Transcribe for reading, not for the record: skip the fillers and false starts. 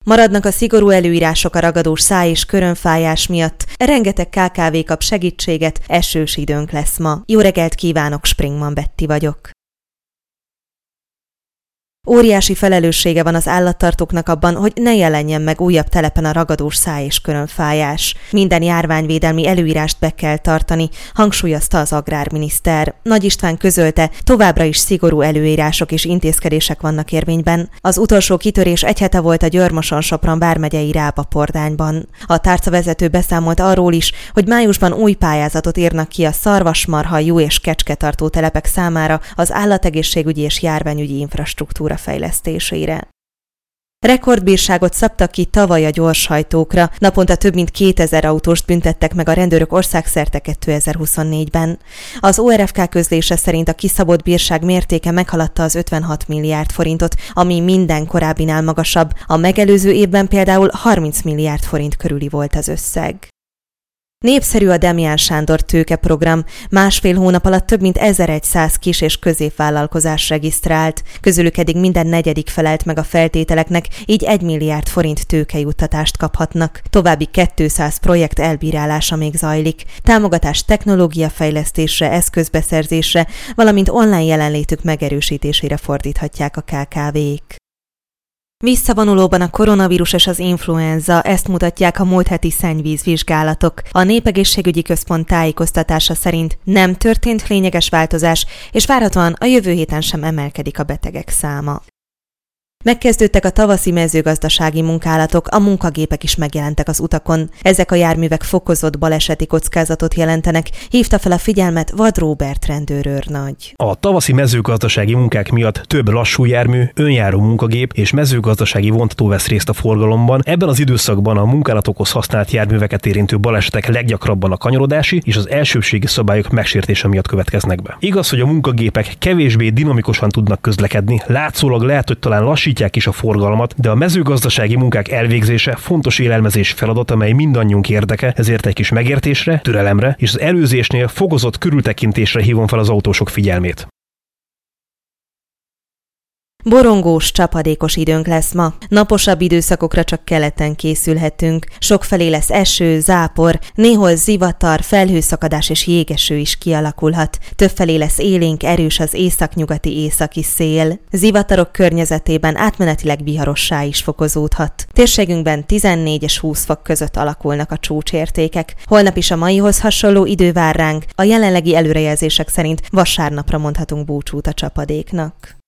Maradnak a szigorú előírások a ragadós száj- és körömfájás miatt, rengeteg KKV kap segítséget, esős időnk lesz ma. Jó reggelt kívánok, Springman Betti vagyok. Óriási felelőssége van az állattartóknak abban, hogy ne jelenjen meg újabb telepen a ragadós száj- és körömfájás. Minden járványvédelmi előírást be kell tartani, hangsúlyozta az agrárminiszter. Nagy István közölte, továbbra is szigorú előírások és intézkedések vannak érvényben. Az utolsó kitörés egy hete volt a Győr-Moson-Sopron vármegyei Rába-Pordányban. A tárcavezető beszámolt arról is, hogy májusban új pályázatot írnak ki a szarvasmarha, juh és kecsketartó telepek számára az állategészségügyi és járványügyi infrastruktúra fejlesztésére. Rekordbírságot szabtak ki tavaly a gyorshajtókra, naponta több mint 2000 autóst büntettek meg a rendőrök országszerte 2024-ben. Az ORFK közlése szerint a kiszabott bírság mértéke meghaladta az 56 milliárd forintot, ami minden korábbinál magasabb, a megelőző évben például 30 milliárd forint körüli volt az összeg. Népszerű a Demján Sándor tőkeprogram, másfél hónap alatt több mint 1100 kis- és középvállalkozás regisztrált, közülük eddig minden negyedik felelt meg a feltételeknek, így 1 milliárd forint tőkejuttatást kaphatnak. További 200 projekt elbírálása még zajlik. Támogatás technológiafejlesztésre, eszközbeszerzésre, valamint online jelenlétük megerősítésére fordíthatják a KKV-k. Visszavonulóban a koronavírus és az influenza, ezt mutatják a múlt heti szennyvízvizsgálatok. A Népegészségügyi Központ tájékoztatása szerint nem történt lényeges változás, és várhatóan a jövő héten sem emelkedik a betegek száma. Megkezdődtek a tavaszi mezőgazdasági munkálatok, a munkagépek is megjelentek az utakon. Ezek a járművek fokozott baleseti kockázatot jelentenek, hívta fel a figyelmet Vad Róbert rendőrőrnagy. A tavaszi mezőgazdasági munkák miatt több lassú jármű, önjáró munkagép és mezőgazdasági vontató vesz részt a forgalomban. Ebben az időszakban a munkálatokhoz használt járműveket érintő balesetek leggyakrabban a kanyarodási és az elsőbségi szabályok megsértése miatt következnek be. Igaz, hogy a munkagépek kevésbé dinamikusan tudnak közlekedni, látszólag lehet, hogy talán lassítják is a forgalmat, de a mezőgazdasági munkák elvégzése fontos élelmezés feladat, amely mindannyiunk érdeke, ezért egy kis megértésre, türelemre és az előzésnél fokozott körültekintésre hívom fel az autósok figyelmét. Borongós, csapadékos időnk lesz ma. Naposabb időszakokra csak keleten készülhetünk. Sokfelé lesz eső, zápor, néhol zivatar, felhőszakadás és jégeső is kialakulhat. Többfelé lesz élénk, erős az északnyugati északi szél. Zivatarok környezetében átmenetileg viharossá is fokozódhat. Térségünkben 14 és 20 fok között alakulnak a csúcsértékek. Holnap is a maihoz hasonló idő vár ránk. A jelenlegi előrejelzések szerint vasárnapra mondhatunk búcsút a csapadéknak.